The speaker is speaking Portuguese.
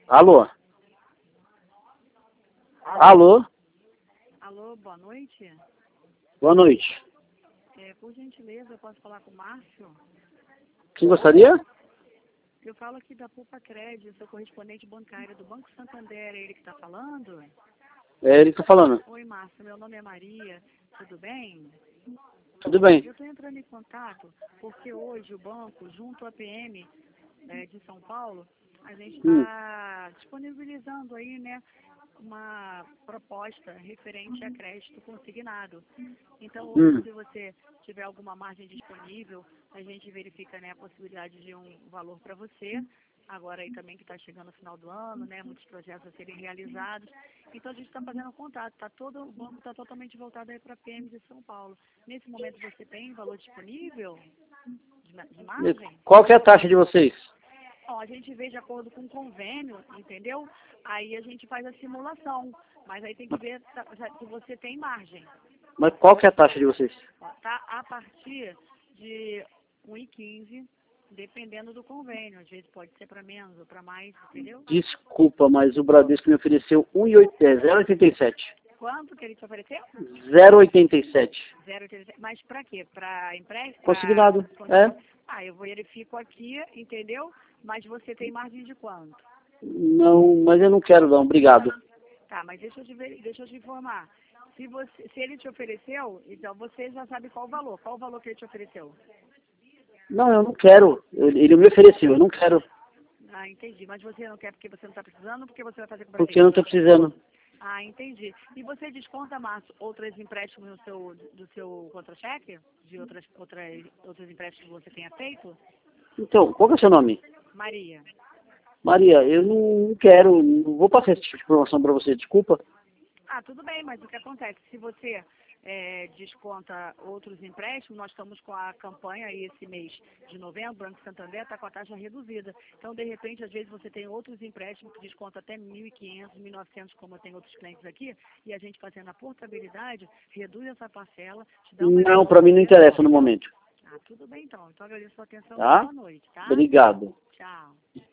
Alô? Alô? Alô, boa noite. Boa noite. Por gentileza, eu posso falar com o Márcio? Quem gostaria? Eu falo aqui da Pupa Crédito, sou correspondente bancária do Banco Santander, é ele que está falando? É ele que tá falando. Oi, Márcio, meu nome é Maria, tudo bem? Tudo bem. Eu estou entrando em contato porque hoje o banco, junto à PM de São Paulo, a gente está disponibilizando aí, né, uma proposta referente a crédito consignado. Então, hoje, se você tiver alguma margem disponível, a gente verifica, né, a possibilidade de um valor para você. Agora aí também que está chegando o final do ano, né, muitos projetos a serem realizados. Então, a gente está fazendo contato. O banco está totalmente voltado aí para a PM de São Paulo. Nesse momento, você tem valor disponível de margem? Qual que é a taxa de vocês? Bom, a gente vê de acordo com o convênio, entendeu? Aí a gente faz a simulação, mas aí tem que ver se você tem margem. Mas qual que é a taxa de vocês? Ó, tá a partir de 1,15, dependendo do convênio. Às vezes pode ser para menos ou para mais, entendeu? Desculpa, mas o Bradesco me ofereceu 0,87. Quanto que ele te ofereceu? 0,87. 0,87. Mas para quê? Para empréstimo? Consignado. É? Ah, eu verifico aqui, entendeu? Mas você tem margem de quanto? Não, mas eu não quero não, obrigado. Tá, mas deixa eu te informar. Se ele te ofereceu, então você já sabe qual o valor. Qual o valor que ele te ofereceu? Não, eu não quero. Ele me ofereceu, eu não quero. Ah, entendi. Mas você não quer porque você não está precisando ou porque você vai fazer com o Porque eu não estou precisando. Ah, entendi. E você desconta, Márcio, outros empréstimos do seu contra-cheque? De outros empréstimos que você tenha feito? Então, qual que é o seu nome? Maria. Maria, eu não quero, não vou passar esse tipo de informação para você, desculpa. Ah, tudo bem, mas o que acontece? Se você desconta outros empréstimos, nós estamos com a campanha aí esse mês de novembro, o Banco Santander está com a taxa reduzida. Então, de repente, às vezes você tem outros empréstimos que descontam até 1.500, 1.900, como eu tenho outros clientes aqui, e a gente fazendo a portabilidade, reduz essa parcela, te dá uma... Não, para mim não interessa no momento. Ah, tudo bem então. Então, agradeço a sua atenção e Tá? boa noite, tá? Obrigado. Tchau.